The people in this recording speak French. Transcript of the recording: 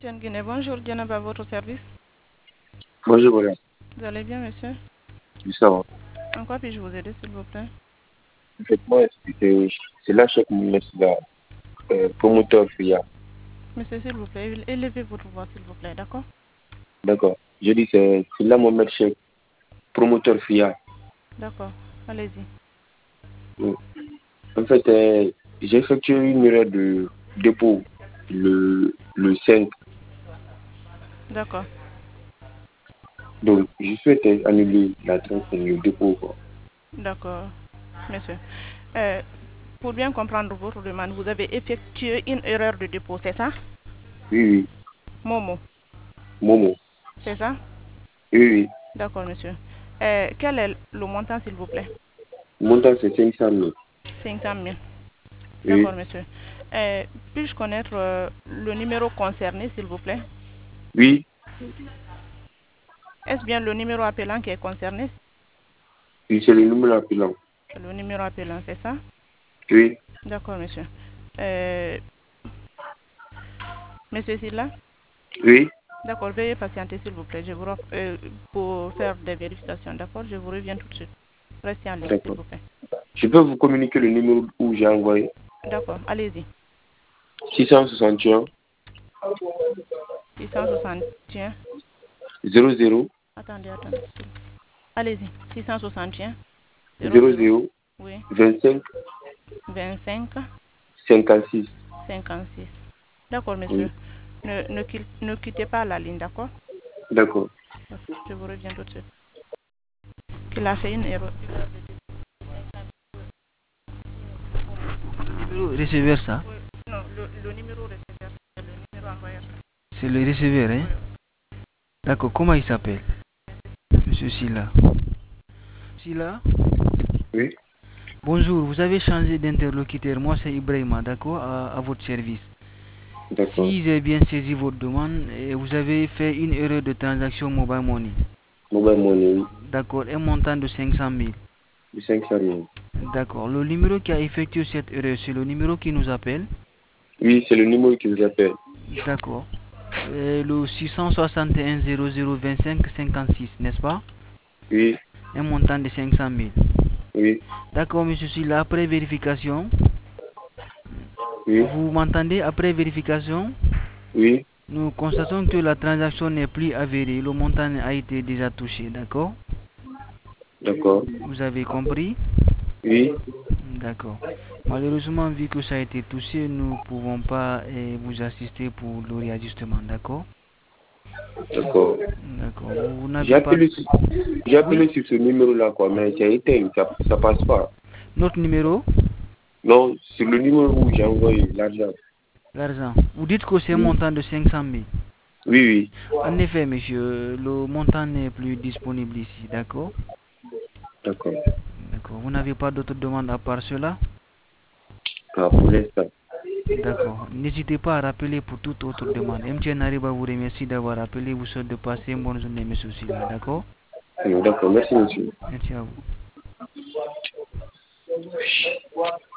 Jeanne Guinée, bonjour, Diana à votre service. Bonjour, voilà. Vous allez bien, monsieur? Oui, ça va. En quoi puis-je vous aider, s'il vous plaît? En fait, moi, c'est là chaque minute, là, promoteur FIA. Monsieur, s'il vous plaît, élevez votre voix, s'il vous plaît, d'accord? D'accord. Je dis, c'est là Mohamed Cheikh, promoteur FIA. D'accord, allez-y. Oui. En fait, j'ai effectué une erreur de dépôt le 5. D'accord, Donc, je souhaite annuler le dépôt, quoi. d'accord, monsieur. Euh, pour bien comprendre votre demande, vous avez effectué une erreur de dépôt, c'est ça? Oui, oui. Momo, Momo. c'est ça? Oui, oui. D'accord, monsieur. Quel est le montant, s'il vous plaît? Le montant, c'est 500 000. 500 000. Oui. D'accord, monsieur. Puis-je connaître le numéro concerné, s'il vous plaît? Oui. Est-ce bien le numéro appelant qui est concerné? Oui, c'est le numéro appelant. Le numéro appelant, c'est ça? Oui. D'accord, monsieur. Euh, Monsieur Silla? Oui. D'accord, veuillez patienter, s'il vous plaît. Pour faire des vérifications, d'accord? Je vous reviens tout de suite. Restez en ligne, s'il D'accord. vous plaît. Je peux vous communiquer le numéro où j'ai envoyé. D'accord, allez-y. 661 661. 00 Attendez. Allez-y. 661 00. 00 Oui. 25 25 56. 56. D'accord, monsieur. Oui, Ne quittez pas la ligne, d'accord? d'accord. Je vous reviens tout de suite. Il a fait une erreur. Le receveur, ça? Non, le numéro receveur, c'est le numéro envoyeur. C'est le receveur, hein? Oui. D'accord, comment il s'appelle? Monsieur Silla. Silla? Oui, Bonjour, vous avez changé d'interlocuteur. Moi, c'est Ibrahima, d'accord, à votre service. d'accord. Si j'ai bien saisi votre demande, vous avez fait une erreur de transaction mobile money. Mobile money, oui. D'accord, un montant de 500 000. Du 500 000. D'accord, le numéro qui a effectué cette erreur, c'est le numéro qui nous appelle. Oui, c'est le numéro qui vous appelle. D'accord. Le 661 00 25 56, n'est-ce pas? Oui, Un montant de 500 000. oui, D'accord, monsieur Silla, après vérification, oui, vous m'entendez? Après vérification, oui, nous constatons que la transaction n'est plus avérée. Le montant a été déjà touché, d'accord? d'accord. Vous avez compris? Oui, D'accord. Malheureusement, vu que ça a été touché, nous ne pouvons pas vous assister pour le réajustement, d'accord? d'accord. D'accord. Vous J'ai n'avez pas... appelé, j'ai Oui? appelé sur ce numéro-là, quoi, mais c'est éteint, ça passe pas. Notre numéro? Non, c'est le numéro où j'ai envoyé l'argent. L'argent. Vous dites que c'est un Oui, montant de 500 000. oui, oui. En effet, monsieur, le montant n'est plus disponible ici, d'accord? D'accord. D'accord. Vous n'avez pas d'autres demandes à part cela? Ah, pour l'instant. D'accord. N'hésitez pas à rappeler pour toute autre demande. MTN Ariba vous remercie d'avoir appelé. Vous souhaite de passer une bonne journée, monsieur Silla. D'accord? D'accord, merci, monsieur. Merci à vous.